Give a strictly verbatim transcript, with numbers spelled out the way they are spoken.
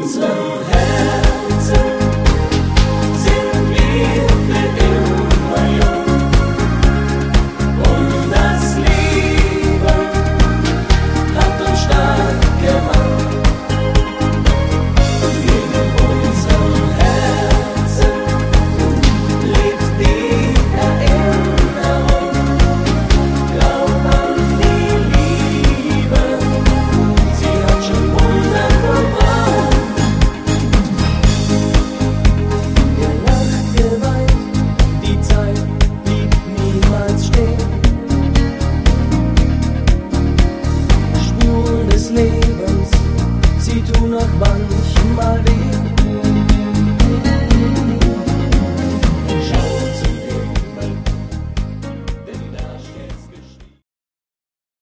unserem Herzen sind wir für immer jung. Und das Leben hat uns stark gemacht. In unserem Herzen lebt die Erinnerung. Glaub an die Liebe, sie hat schon Wunder vollbracht. Gelacht, geweint, die Zeit blieb niemals stehen. Spuren des Lebens, sie tun nach Wand